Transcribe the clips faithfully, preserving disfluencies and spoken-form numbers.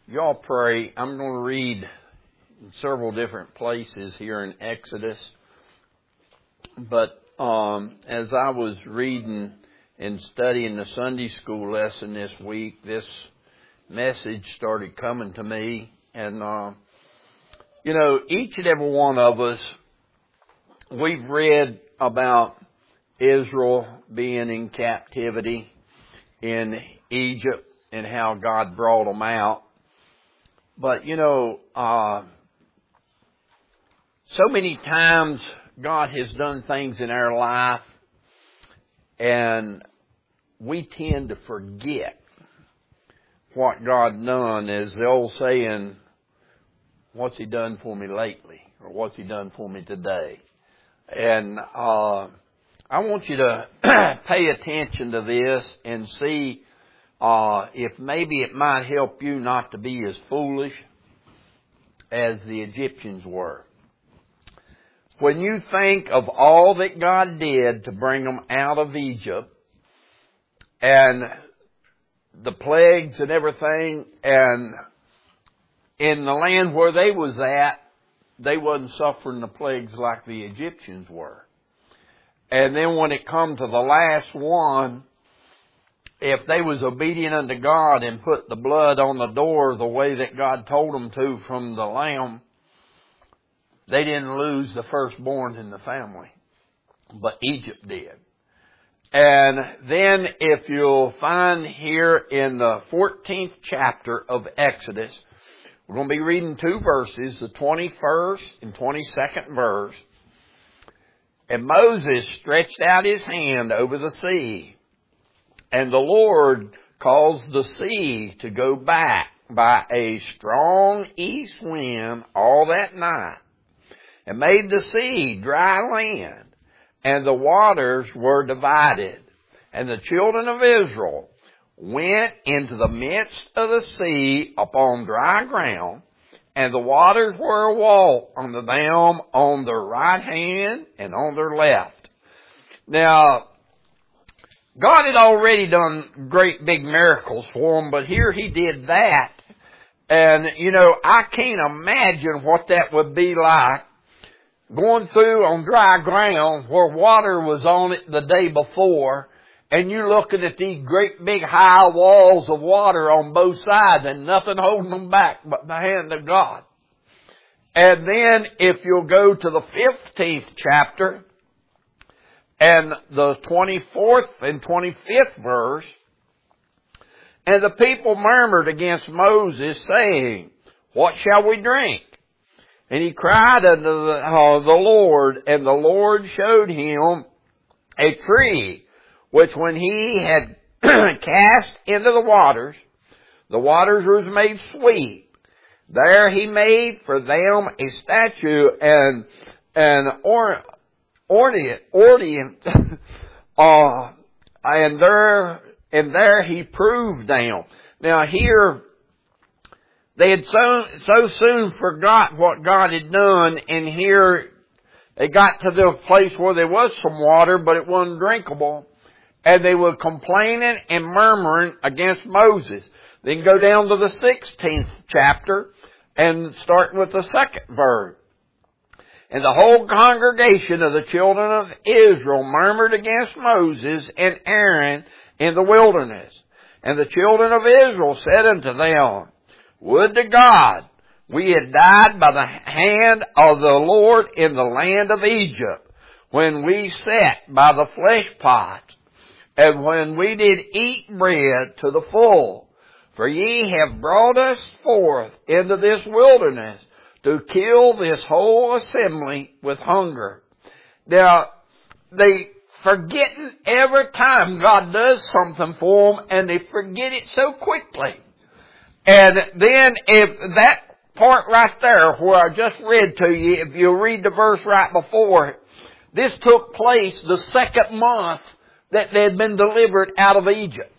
Y'all pray. I'm going to read in several different places here in Exodus. But um, as I was reading and studying the Sunday school lesson this week, this message started coming to me. And, uh, you know, each and every one of us, we've read about Israel being in captivity in Egypt and how God brought them out. But, you know, uh, so many times God has done things in our life and we tend to forget what God done. As the old saying, what's He done for me lately? Or what's He done for me today? And uh, I want you to pay attention to this and see Uh, if maybe it might help you not to be as foolish as the Egyptians were. When you think of all that God did to bring them out of Egypt and the plagues and everything, and in the land where they was at, they wasn't suffering the plagues like the Egyptians were. And then when it come to the last one, if they was obedient unto God and put the blood on the door the way that God told them to from the lamb, they didn't lose the firstborn in the family. But Egypt did. And then if you'll find here in the fourteenth chapter of Exodus, we're going to be reading two verses, the twenty-first and twenty-second verse. And Moses stretched out his hand over the sea, and the Lord caused the sea to go back by a strong east wind all that night, and made the sea dry land, and the waters were divided. And the children of Israel went into the midst of the sea upon dry ground, and the waters were a wall unto them on their right hand and on their left. Now, God had already done great big miracles for them, but here He did that. And, you know, I can't imagine what that would be like going through on dry ground where water was on it the day before, and you looking at these great big high walls of water on both sides and nothing holding them back but the hand of God. And then if you'll go to the fifteenth chapter, and the twenty-fourth and twenty-fifth verse, and the people murmured against Moses, saying, what shall we drink? And he cried unto the, uh, the Lord, and the Lord showed him a tree, which when he had cast into the waters, the waters was made sweet. There he made for them a statue and an or. Orient, orient, uh, and there, and there he proved them. Now here, they had so, so soon forgot what God had done, and here they got to the place where there was some water, but it wasn't drinkable, and they were complaining and murmuring against Moses. Then go down to the sixteenth chapter, and starting with the second verse. And the whole congregation of the children of Israel murmured against Moses and Aaron in the wilderness. And the children of Israel said unto them, would to God we had died by the hand of the Lord in the land of Egypt, when we sat by the flesh pot, and when we did eat bread to the full. For ye have brought us forth into this wilderness, to kill this whole assembly with hunger. Now, they forgetting every time God does something for them, and they forget it so quickly. And then if that part right there where I just read to you, if you read the verse right before it, this took place the second month that they had been delivered out of Egypt.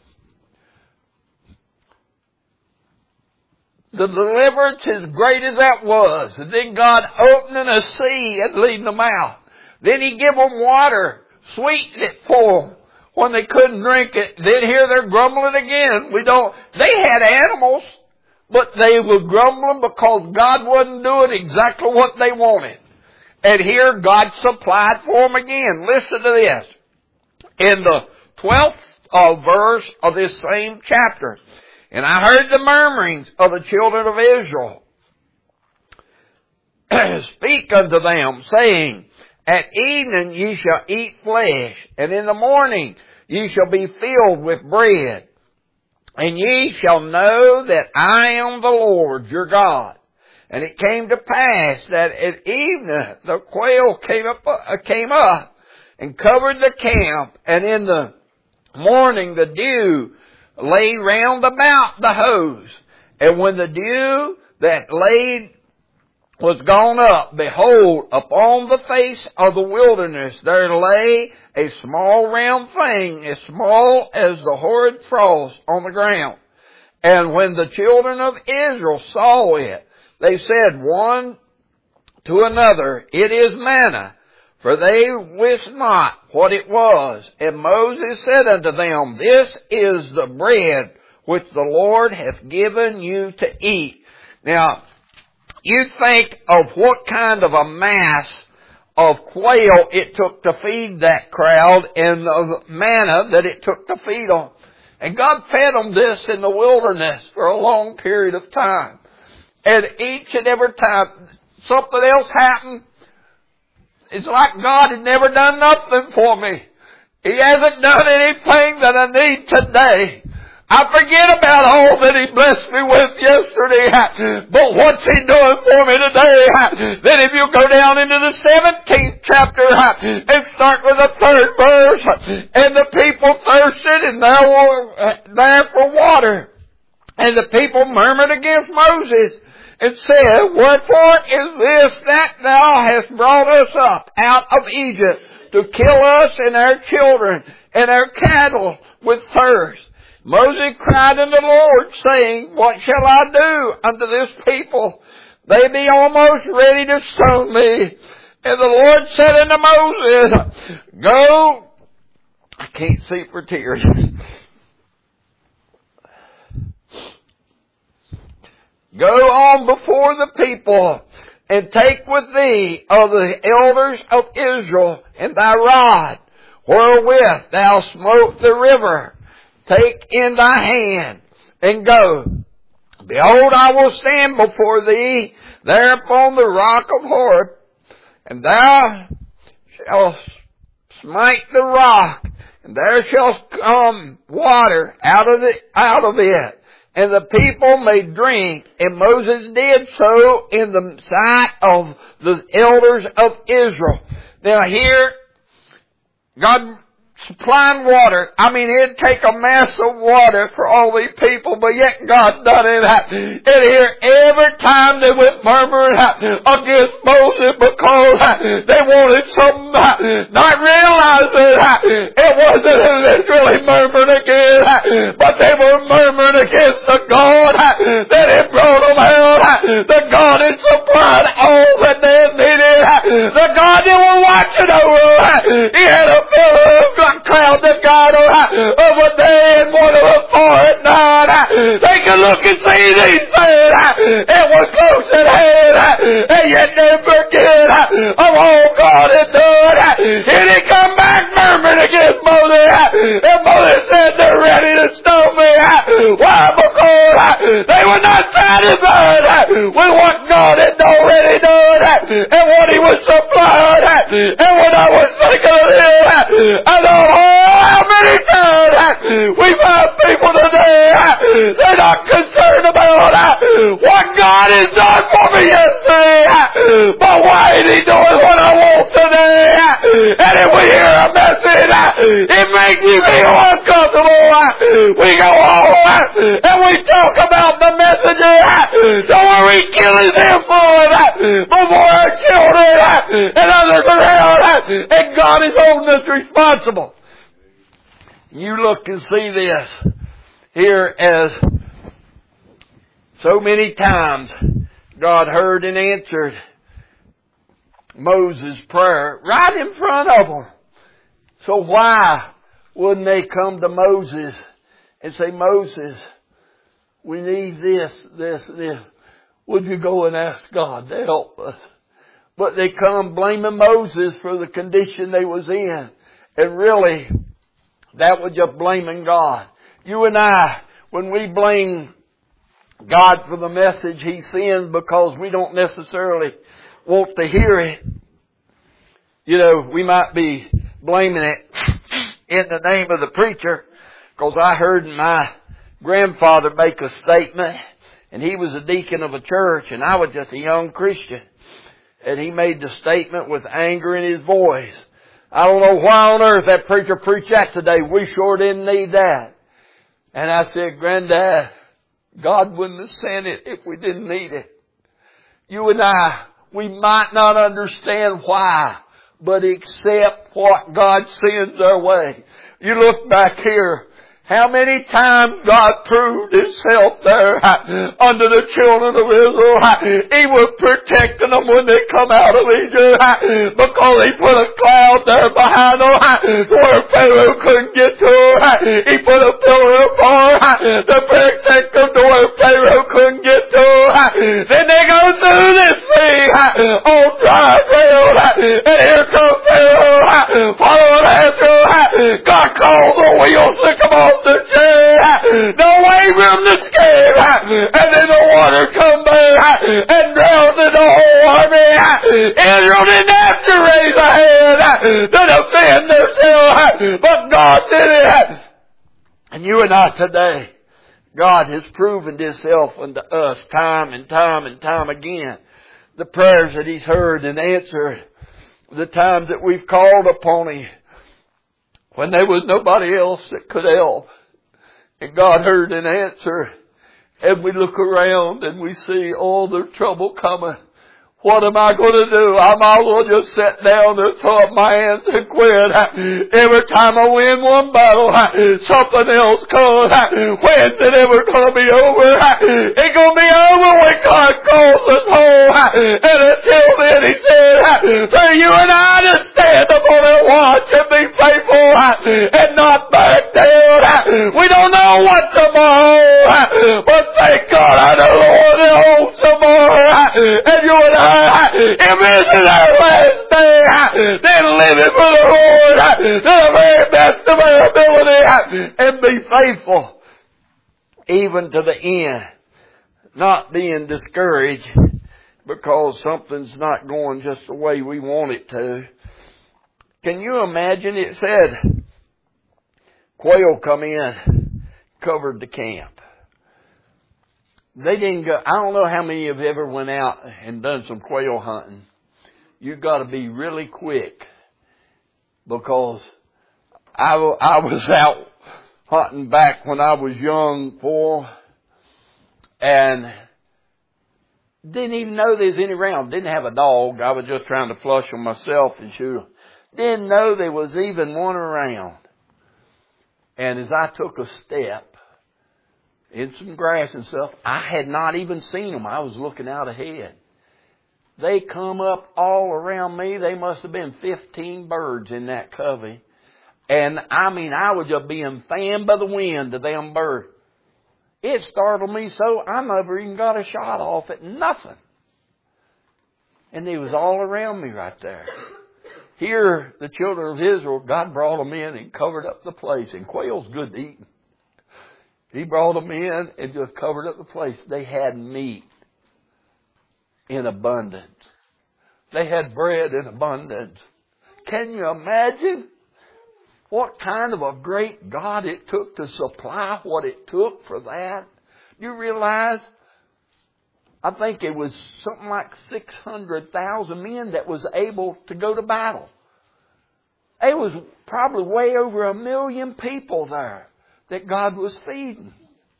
The deliverance, as great as that was, and then God opening a sea and leading them out. Then He give them water, sweetened it for them when they couldn't drink it. Then here they're grumbling again. We don't. They had animals. but they were grumbling because God wasn't doing exactly what they wanted. And here God supplied for them again. Listen to this. In the twelfth uh, verse of this same chapter, and I heard the murmurings of the children of Israel speak unto them, saying, At evening ye shall eat flesh, and in the morning ye shall be filled with bread. And ye shall know that I am the Lord your God. And it came to pass that at evening the quail came up, uh, came up and covered the camp, and in the morning the dew lay round about the house. And when the dew that laid was gone up, behold, upon the face of the wilderness there lay a small round thing, as small as the horrid frost on the ground. And when the children of Israel saw it, they said one to another, It is manna, for they wist not what it was. And Moses said unto them, This is the bread which the Lord hath given you to eat. Now, you think of what kind of a mass of quail it took to feed that crowd and the manna that it took to feed them. And God fed them this in the wilderness for a long period of time. And each and every time something else happened, it's like God had never done nothing for me. He hasn't done anything that I need today. I forget about all that He blessed me with yesterday, but what's He doing for me today? Then if you go down into the seventeenth chapter and start with the third verse, and the people thirsted and there were there for water, and the people murmured against Moses and said, Wherefore is this that thou hast brought us up out of Egypt to kill us and our children and our cattle with thirst? Moses cried unto the Lord, saying, What shall I do unto this people? They be almost ready to stone me. And the Lord said unto Moses, Go, I can't see for tears. Go on before the people, and take with thee of the elders of Israel and thy rod, wherewith thou smote the river. Take in thy hand, and go. Behold, I will stand before thee there upon the rock of Horeb, and thou shalt smite the rock, and there shall come water out of the, out of it, and the people may drink. And Moses did so in the sight of the elders of Israel. Now here, God supplying water. I mean, it'd take a mass of water for all these people, but yet God done it. And here, every time they went murmuring against Moses because they wanted something, not realizing it wasn't that they really murmured again, but they were murmuring against the God that had brought them out, the God that supplied all that they needed, the God that was watching over. He had a fellow crowd that got of a day and one of a four at night. They could look and see these things. It was close at hand, and yet they forget of all God had done. And he come back murmuring against Moses. And Moses said, They're ready to stone me. Why? Because they were not satisfied with what God had already done and what He was supplying. And when I was thinking of this, I thought, oh, how many times we find people today, they're not concerned about what God has done for me yesterday, but why is He doing what I want today? And if we hear a message, it makes you feel uncomfortable. We go on and we talk about the messages that we're killing them for before our children and others around, and God is holding us responsible. You look and see this here as so many times God heard and answered Moses' prayer right in front of them. So why wouldn't they come to Moses and say, Moses, we need this, this, this. Would you go and ask God to help us? But they come blaming Moses for the condition they was in. And really, that was just blaming God. You and I, when we blame God for the message He sends because we don't necessarily want to hear it, you know, we might be blaming it in the name of the preacher, because I heard my grandfather make a statement, and he was a deacon of a church, and I was just a young Christian. And he made the statement with anger in his voice. I don't know why on earth that preacher preached that today. We sure didn't need that. And I said, Granddad, God wouldn't have sent it if we didn't need it. You and I, we might not understand why, but accept what God sends our way. You look back here. How many times God proved Himself there under the children of Israel. He was protecting them when they come out of Egypt because He put a cloud there behind them where Pharaoh couldn't get to them. He put a pillar of fire to protect them to where Pharaoh couldn't get to them. Then they go through this thing on dry ground, and here comes Pharaoh following after them. God calls the wheels to come off the chair. Don't wait for them to scare. And then the water come back and drowned the whole army. Israel didn't have to raise a hand to defend themselves, but God did it. And you and I today, God has proven Himself unto us time and time and time again. The prayers that He's heard and answered, the times that we've called upon Him, when there was nobody else that could help. And God heard and answered. And we look around and we see all the trouble coming. What am I going to do? I might as well just sit down and throw up my hands and quit. Every time I win one battle, something else comes. When's it ever going to be over? It's going to be over when God calls us home. And until then, He said, for you and I to stand upon and watch and be faithful and not back down. We don't know what tomorrow, but thank God I know the Lord that holds tomorrow. And you and I, if this is our last day, then live it for the Lord to the very best of our ability and be faithful even to the end. Not being discouraged because something's not going just the way we want it to. Can you imagine? It said quail come in, covered the camp. They didn't go. I don't know how many of you ever went out and done some quail hunting. You've got to be really quick, because I, I was out hunting back when I was young, boy, and didn't even know there was any around. Didn't have a dog. I was just trying to flush them myself and shoot them. Didn't know there was even one around. And as I took a step in some grass and stuff, I had not even seen them. I was looking out ahead. They come up all around me. They must have been fifteen birds in that covey. And I mean, I was just being fanned by the wind to them birds. It startled me so I never even got a shot off it. Nothing. And they was all around me right there. Here, the children of Israel, God brought them in and covered up the place. And quail's good to eat. He brought them in and just covered up the place. They had meat in abundance. They had bread in abundance. Can you imagine what kind of a great God it took to supply what it took for that? You realize, I think it was something like six hundred thousand men that was able to go to battle. It was probably way over a million people there that God was feeding.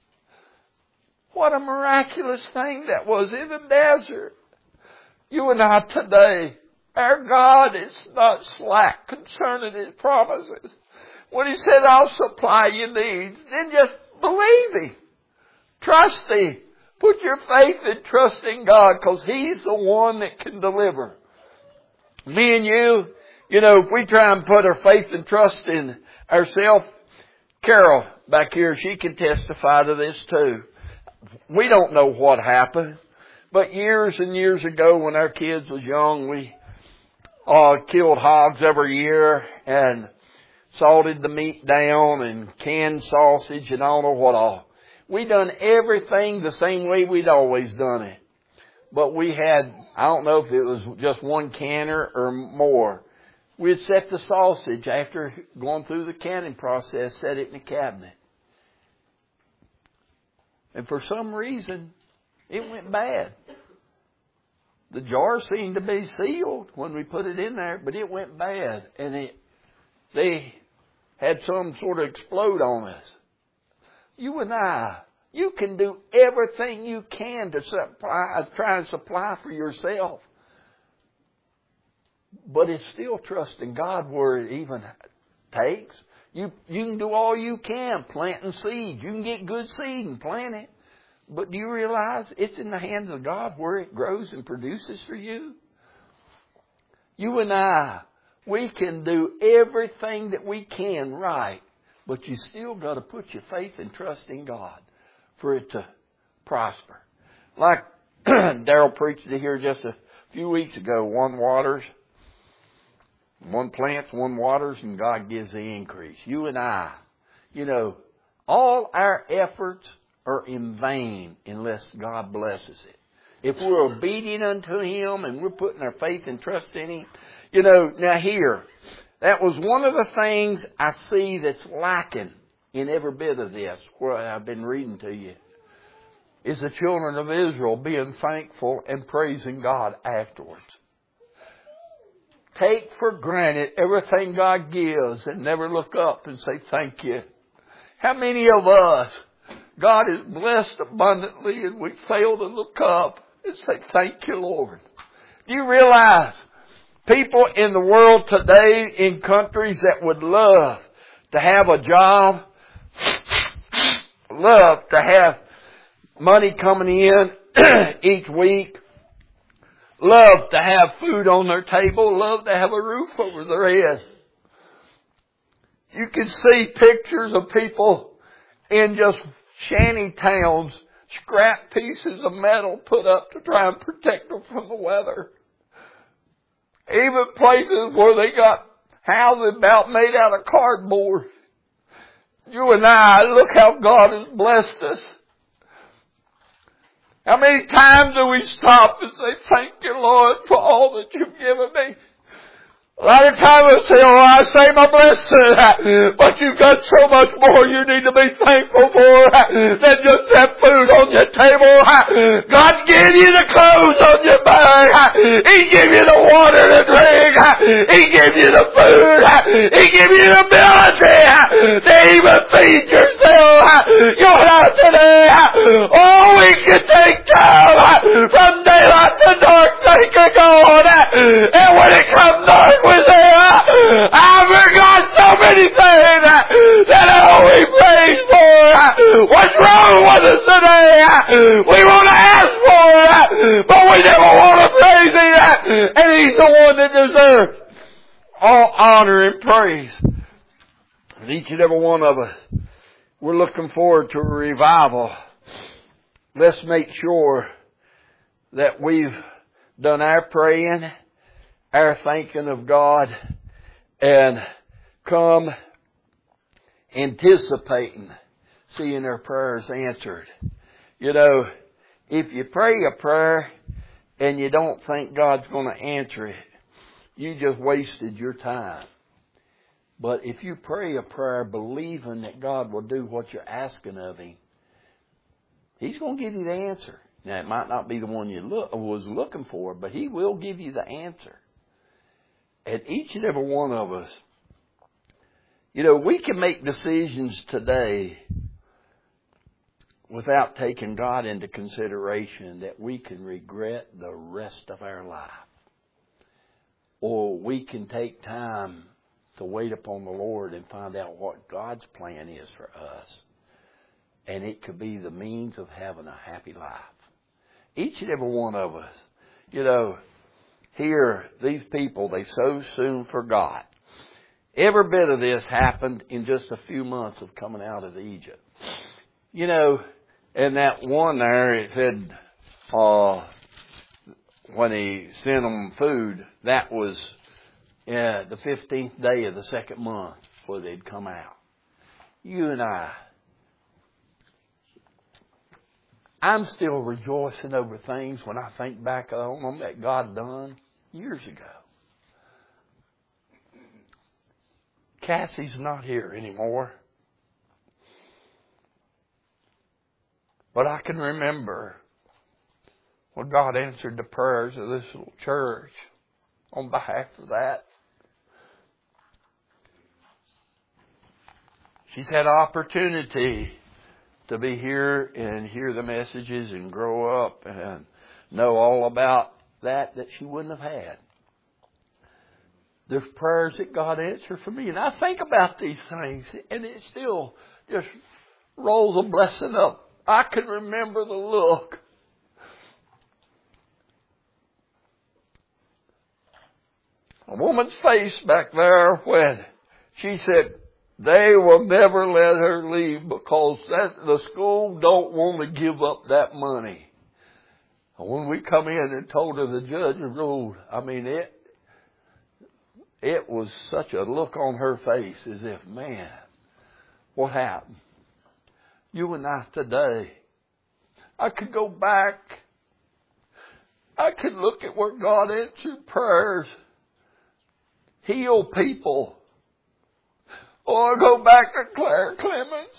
What a miraculous thing that was in the desert. You and I today, our God is not slack concerning His promises. When He said, I'll supply your needs, then just believe Him. Trust Him. Put your faith and trust in God, because He's the one that can deliver. Me and you, you know, if we try and put our faith and trust in ourselves, Carol back here, she can testify to this too. we don't know what happened. But years and years ago when our kids was young, we uh, killed hogs every year and salted the meat down and canned sausage and I don't know what all. We done everything the same way we'd always done it. But we had, I don't know if it was just one canner or more. We'd set the sausage after going through the canning process, set it in the cabinet. And for some reason, it went bad. The jar seemed to be sealed when we put it in there, but it went bad. And it, they had some sort of explode on us. You and I, you can do everything you can to supply, try and supply for yourself. But it's still trusting God where it even takes. You, you can do all you can, planting seed. You can get good seed and plant it. But do you realize it's in the hands of God where it grows and produces for you? You and I, we can do everything that we can right. But you still got to put your faith and trust in God for it to prosper. Like Daryl preached it here just a few weeks ago. One waters, one plants, one waters, and God gives the increase. You and I, you know, all our efforts are in vain unless God blesses it. If we're obedient unto Him and we're putting our faith and trust in Him. You know, now here, that was one of the things I see that's lacking in every bit of this, where I've been reading to you, is the children of Israel being thankful and praising God afterwards. Take for granted everything God gives and never look up and say thank you. How many of us, God has blessed abundantly and we fail to look up and say thank you, Lord? Do you realize people in the world today in countries that would love to have a job, love to have money coming in each week, love to have food on their table, love to have a roof over their head. You can see pictures of people in just shanty towns, scrap pieces of metal put up to try and protect them from the weather. Even places where they got houses about made out of cardboard. You and I, look how God has blessed us. How many times do we stop and say, thank you, Lord, for all that you've given me? A lot of times I say, oh, I say my blessing, but you've got so much more you need to be thankful for than just have food on your table. God gave you the clothes on your back. He gave you the water to drink. He gave you the food. He gave you the ability to even feed yourself. You're not today. Oh, we can take time from daylight to dark, thank you, God. And when it comes dark, was there. I forgot so many things that I only praise for. What's wrong with us today? We want to ask for it, but we never want to praise Him. And He's the one that deserves all honor and praise. And each and every one of us, we're looking forward to a revival. Let's make sure that we've done our praying, our thanking of God, and come anticipating seeing our prayers answered. You know, if you pray a prayer and you don't think God's going to answer it, you just wasted your time. But if you pray a prayer believing that God will do what you're asking of Him, He's going to give you the answer. Now, it might not be the one you look, was looking for, but He will give you the answer. And each and every one of us, you know, we can make decisions today without taking God into consideration that we can regret the rest of our life. Or we can take time to wait upon the Lord and find out what God's plan is for us. And it could be the means of having a happy life. Each and every one of us, you know, here, these people, they so soon forgot. Every bit of this happened in just a few months of coming out of Egypt. You know, And that one there, it said, uh, when he sent them food, that was uh, the fifteenth day of the second month before they'd come out. You and I, I'm still rejoicing over things when I think back on them that God done years ago. Cassie's not here anymore. But I can remember when God answered the prayers of this little church on behalf of that. She's had opportunity to be here and hear the messages and grow up and know all about that that she wouldn't have had. There's prayers that God answered for me. And I think about these things and it still just rolls a blessing up. I can remember the look. A woman's face back there when she said they will never let her leave because that, the school don't want to give up that money. And when we come in and told her the judge ruled, I mean, it, it was such a look on her face as if, man, what happened? You and I today, I could go back. I could look at where God answered prayers, heal people. Or go back to Claire Clemens.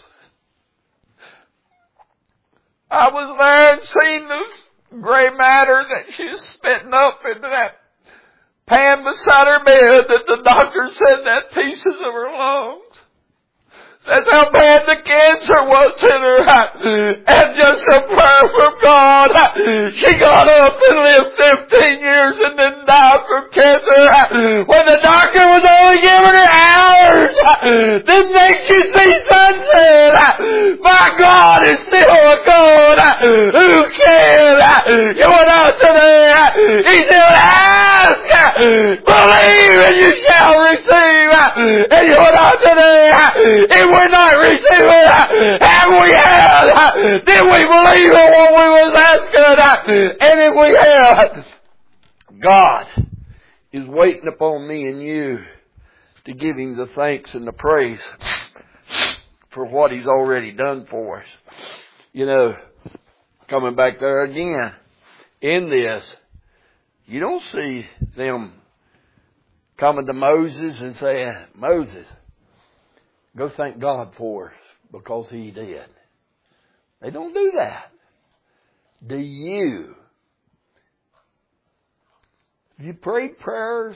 I was there and seen this gray matter that she's spitting up into that pan beside her bed that the doctor said that pieces of her lungs. That's how bad the cancer was in her. And just a prayer from God. She got up and lived fifteen years and then died from cancer. When the doctor was only giving her hours. Then makes you see sunset. My God is still a God who can. You went out today. He said, ask, believe, and you shall receive. And you went out today. It we're not receiving it, have we had? Did we believe in what we was asking? And if we had, God is waiting upon me and you to give Him the thanks and the praise for what He's already done for us. You know, coming back there again, in this, you don't see them coming to Moses and saying, Moses, go thank God for us because He did. They don't do that. Do you? You prayed prayers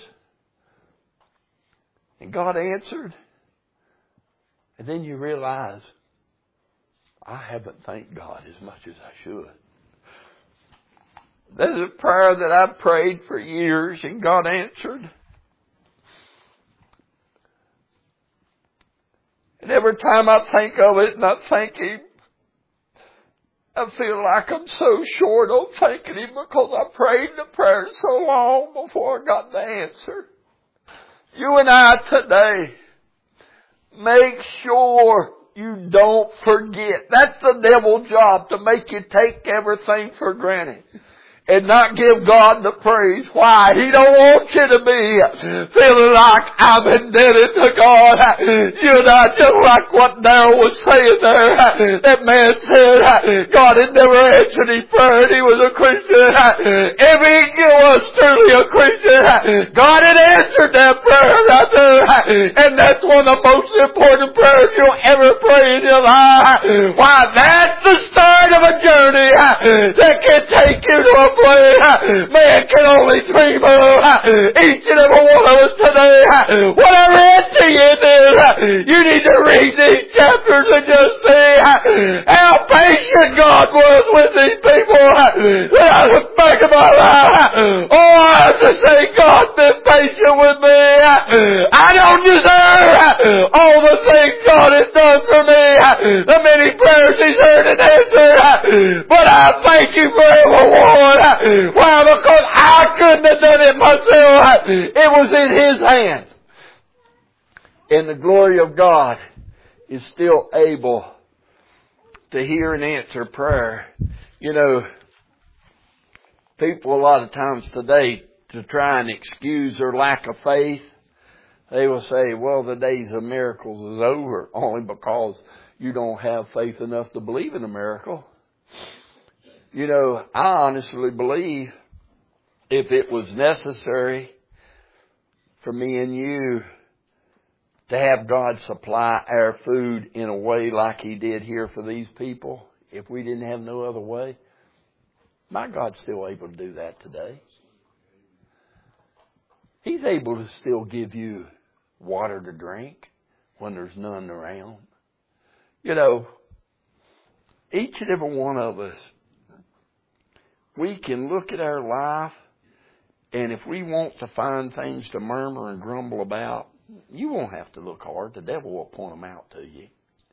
and God answered, and then you realize, I haven't thanked God as much as I should. There's a prayer that I've prayed for years and God answered. And every time I think of it and I thank Him, I feel like I'm so short on thanking Him because I prayed the prayer so long before I got the answer. You and I today, make sure you don't forget. That's the devil's job, to make you take everything for granted. And not give God the praise. Why? He don't want you to be feeling like I'm indebted to God. You and I, just like what Darrell was saying there. That man said God had never answered his prayer and he was a Christian. If he was truly a Christian, God had answered that prayer right there. And that's one of the most important prayers you'll ever pray in your life. Why? That's the start of a journey that can take you to a place man can only dream of. Each and every one of us today, whatever entity it is, you need to read these chapters and just see how patient God was with these people. When I look back at my life, oh, I have to say God's been patient with me. I don't deserve all the things God has done for me, the many prayers He's heard and answered, but I thank You for every one. Why? Because I couldn't have done it myself. It was in His hands. And the glory of God is still able to hear and answer prayer. You know, people a lot of times today, to try and excuse their lack of faith, they will say, well, the days of miracles is over, only because you don't have faith enough to believe in a miracle. You know, I honestly believe if it was necessary for me and you to have God supply our food in a way like He did here for these people, if we didn't have no other way, my God's still able to do that today. He's able to still give you water to drink when there's none around. You know, each and every one of us, we can look at our life, and if we want to find things to murmur and grumble about, you won't have to look hard. The devil will point them out to you.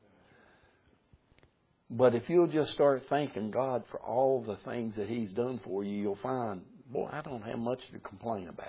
But if you'll just start thanking God for all the things that He's done for you, you'll find, boy, I don't have much to complain about.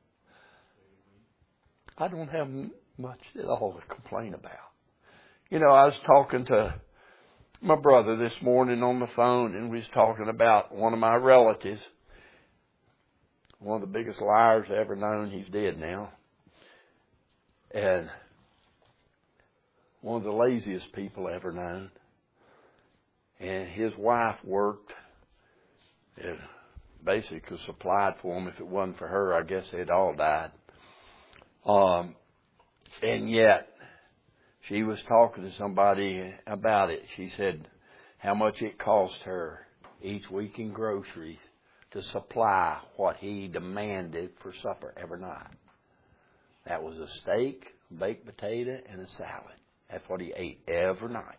I don't have much at all to complain about. You know, I was talking to my brother this morning on the phone, and we was talking about one of my relatives. One of the biggest liars I ever known. He's dead now. And one of the laziest people I ever known. And his wife worked and basically supplied for him. If it wasn't for her, I guess they'd all died. Um, and yet, she was talking to somebody about it. She said how much it cost her each week in groceries to supply what he demanded for supper every night. That was a steak, a baked potato, and a salad. That's what he ate every night.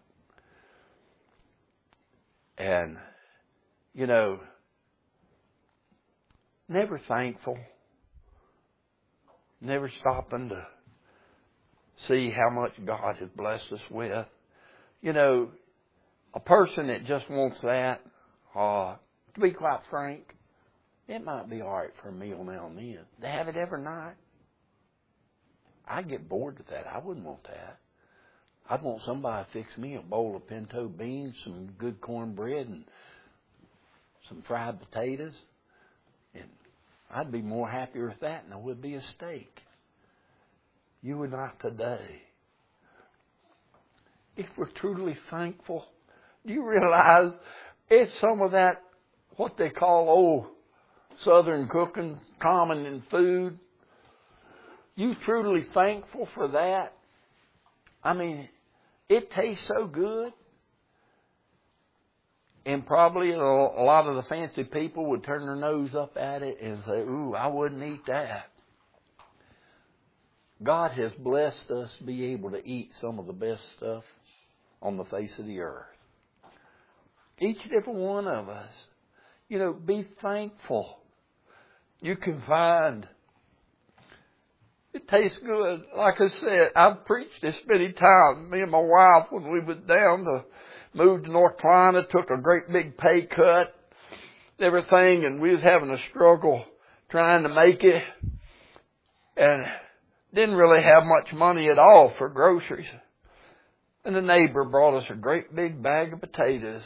And, you know, never thankful. Never stopping to see how much God has blessed us with. You know, a person that just wants that, uh, to be quite frank, it might be all right for a meal now and then. To have it every night, I'd get bored with that. I wouldn't want that. I'd want somebody to fix me a bowl of pinto beans, some good cornbread, and some fried potatoes. And I'd be more happier with that than I would be a steak. You and I today, if we're truly thankful, do you realize it's some of that, what they call old Southern cooking, common in food? You truly thankful for that? I mean, it tastes so good. And probably a lot of the fancy people would turn their nose up at it and say, ooh, I wouldn't eat that. God has blessed us to be able to eat some of the best stuff on the face of the earth. Each and every one of us. You know, be thankful. You can find, it tastes good. Like I said, I've preached this many times. Me and my wife, when we went down to moved to North Carolina, took a great big pay cut, everything, and we was having a struggle trying to make it, and didn't really have much money at all for groceries. And the neighbor brought us a great big bag of potatoes.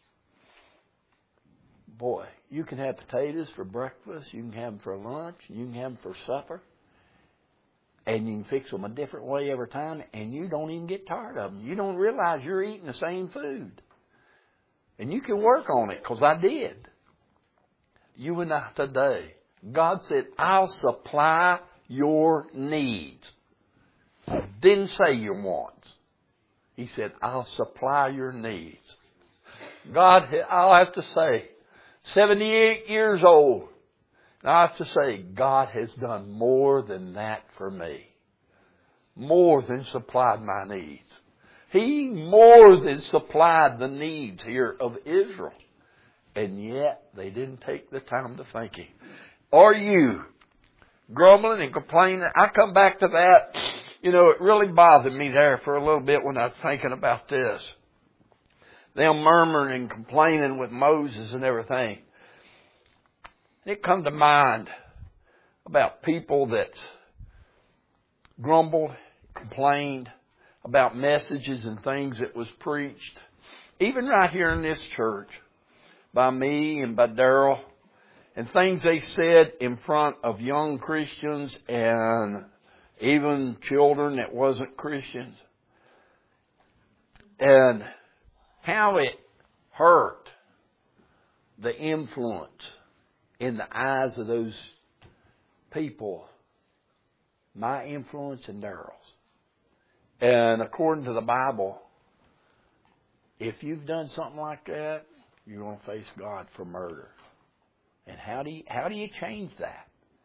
Boy, you can have potatoes for breakfast, you can have them for lunch, you can have them for supper. And you can fix them a different way every time, and you don't even get tired of them. You don't realize you're eating the same food. And you can work on it, because I did. You and I today, God said, I'll supply your needs. Didn't say your wants. He said, I'll supply your needs. God, I'll have to say, seventy-eight years old, I have to say, God has done more than that for me. More than supplied my needs. He more than supplied the needs here of Israel. And yet, they didn't take the time to thank Him. Are you grumbling and complaining? I come back to that. You know, it really bothered me there for a little bit when I was thinking about this. Them murmuring and complaining with Moses and everything. It come to mind about people that grumbled, complained about messages and things that was preached. even right here in this church, by me and by Daryl, and things they said in front of young Christians and even children that wasn't Christians, and how it hurt the influence in the eyes of those people, my influence and Daryl's. And according to the Bible, if you've done something like that, you're going to face God for murder. And how do you, how do you change that?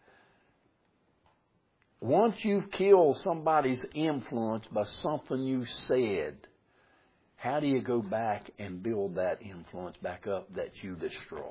Once you've killed somebody's influence by something you said, how do you go back and build that influence back up that you destroyed?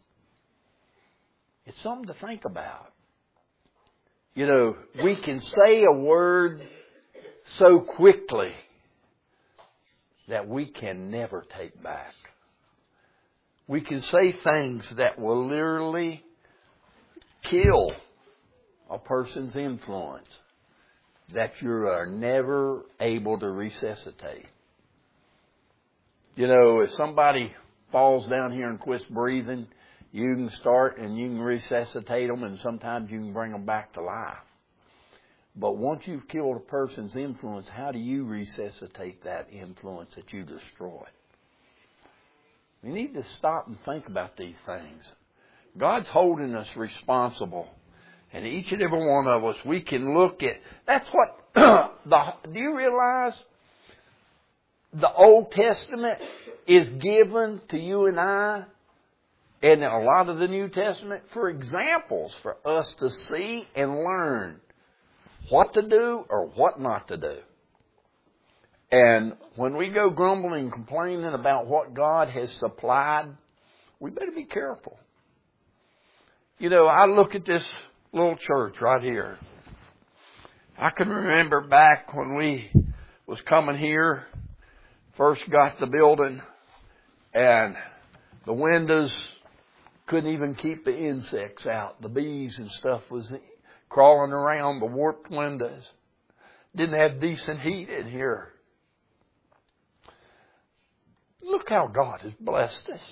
It's something to think about. You know, we can say a word so quickly that we can never take back. We can say things that will literally kill a person's influence that you are never able to resuscitate. You know, if somebody falls down here and quits breathing, you can start and you can resuscitate them, and sometimes you can bring them back to life. But once you've killed a person's influence, how do you resuscitate that influence that you destroyed? We need to stop and think about these things. God's holding us responsible. And each and every one of us, we can look at... That's what... the, do you realize the Old Testament is given to you and I, and a lot of the New Testament, for examples for us to see and learn what to do or what not to do. And when we go grumbling and complaining about what God has supplied, we better be careful. You know, I look at this little church right here. I can remember back when we was coming here, first got the building, and the windows couldn't even keep the insects out. The bees and stuff was crawling around the warped windows. Didn't have decent heat in here. Look how God has blessed us.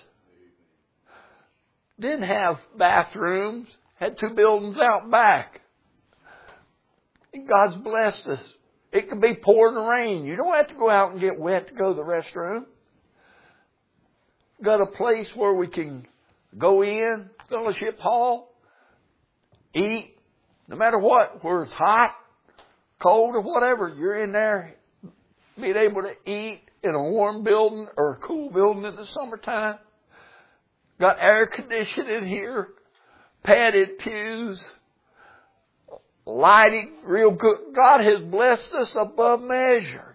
Didn't have bathrooms. Had two buildings out back. And God's blessed us. It could be pouring rain. You don't have to go out and get wet to go to the restroom. Got a place where we can go in, fellowship hall, eat, no matter what, whether it's hot, cold, or whatever. You're in there being able to eat in a warm building or a cool building in the summertime. Got air conditioning here, padded pews, lighting real good. God has blessed us above measure.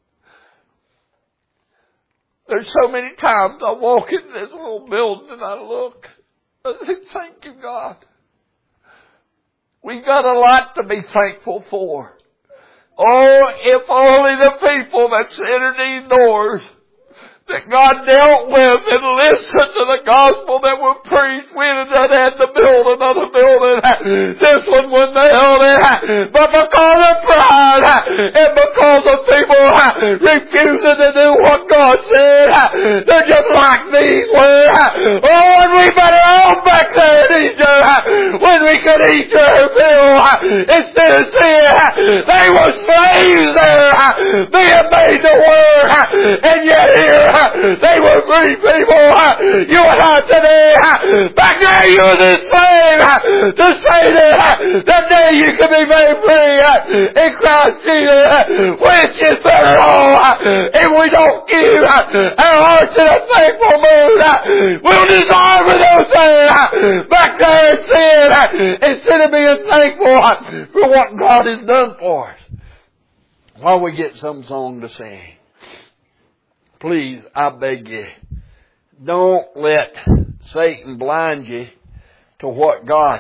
There's so many times I walk in this little building and I look, I say, thank you, God. We've got a lot to be thankful for. Oh, if only the people that's entered these doors that God dealt with and listened to the gospel that was preached. We had had to build another building. This one wouldn't have held it. But because of pride and because of people refusing to do what God said, they're just like these were. Oh, and we better off back there in Egypt when we could eat their fill instead of seeing they were slaves there being made to work. And yet here they were free people. You and I today, back there you was a slave to Satan. That day you can be made free in Christ Jesus. Which is better all? If we don't give our hearts in a thankful mood, we'll desire for those things back there in sin instead of being thankful for what God has done for us. While we get some song to sing, please, I beg you, don't let Satan blind you to what God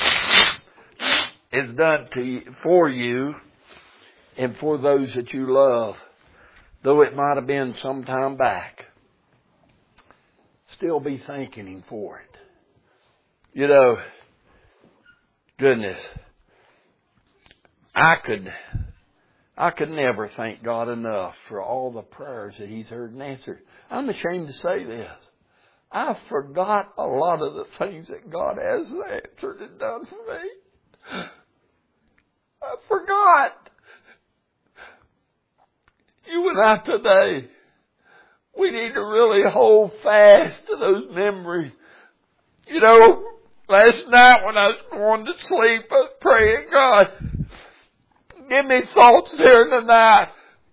has done to you, for you and for those that you love, though it might have been some time back. Still be thanking Him for it. You know, goodness, I could I could never thank God enough for all the prayers that He's heard and answered. I'm ashamed to say this. I forgot a lot of the things that God has answered and done for me. I forgot. You and I today, we need to really hold fast to those memories. You know, last night when I was going to sleep, I was praying, God, give me thoughts during the night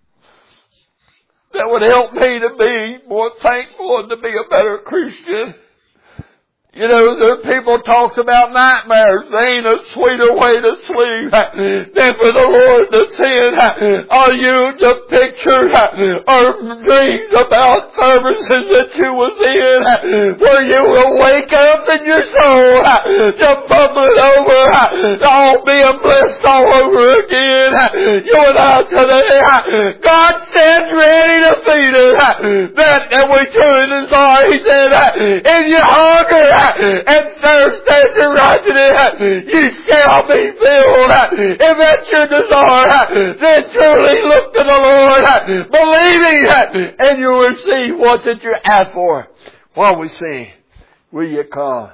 that would help me to be more thankful and to be a better Christian. You know, there are people talks about nightmares. There ain't a sweeter way to sleep than for the Lord to send all you the pictures or dreams about services that you was in, where you will wake up in your soul to bubbling over, all being blessed all over again. You and I today, God stands ready to feed us. That, that we truly desire. He said, if you hunger and thirst after righteousness, you shall be filled. If that's your desire, then truly look to the Lord, believing, and you'll receive what that you ask for. While we sing, will you come?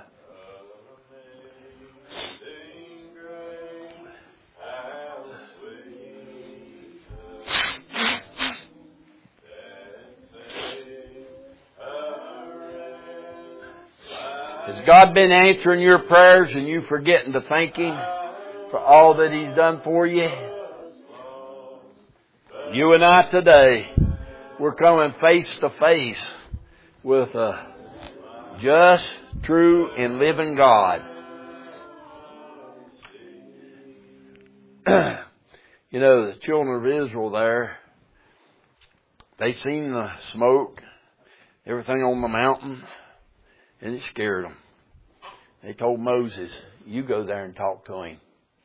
Has God been answering your prayers and you forgetting to thank Him for all that He's done for you? You and I today, we're coming face to face with a just, true, and living God. You know, the children of Israel there, they seen the smoke, everything on the mountain, and it scared them. They told Moses, you go there and talk to him.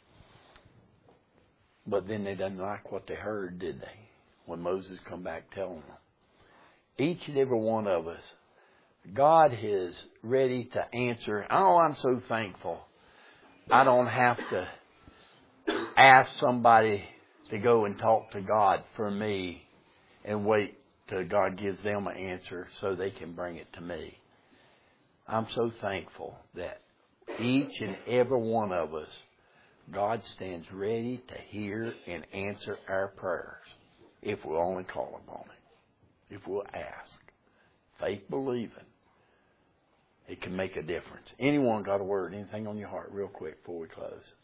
But then they didn't like what they heard, did they? When Moses come back telling them. Each and every one of us, God is ready to answer. Oh, I'm so thankful. I don't have to ask somebody to go and talk to God for me and wait till God gives them an answer so they can bring it to me. I'm so thankful that each and every one of us, God stands ready to hear and answer our prayers if we'll only call upon Him, if we'll ask. Faith believing, it can make a difference. Anyone got a word, anything on your heart real quick before we close?